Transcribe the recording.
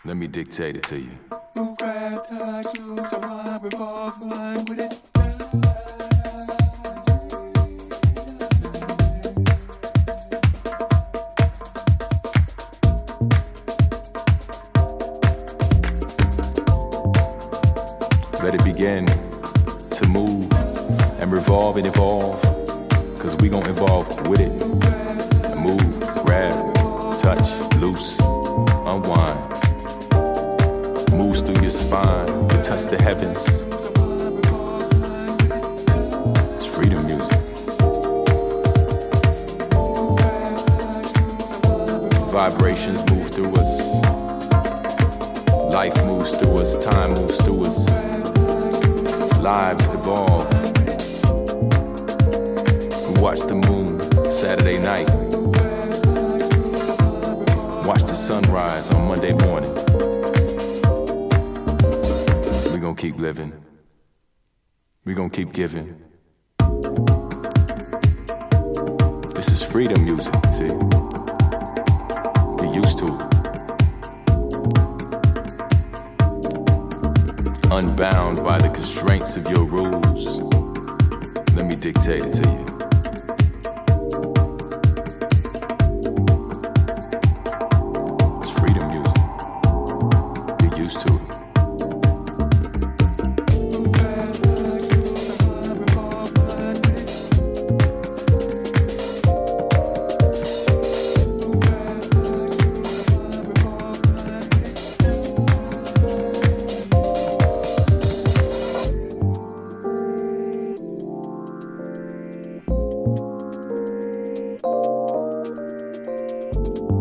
Let me dictate it to you. Move, grab, touch, lose, unwind, revolve, line with it. Let it begin to move and revolve and evolve, cause we gon' evolve with it. And move, grab, touch, loose, unwind. Moves through your spine to touch the heavens. It's freedom music. Vibrations move through us. Life moves through us. Time moves through us. Lives evolve. We watch the moon Saturday night. Watch the sunrise on Monday morning. We gon' keep living. We gon' keep giving. This is freedom music, see? Get used to it. Unbound by the constraints of your rules. Let me dictate it to you.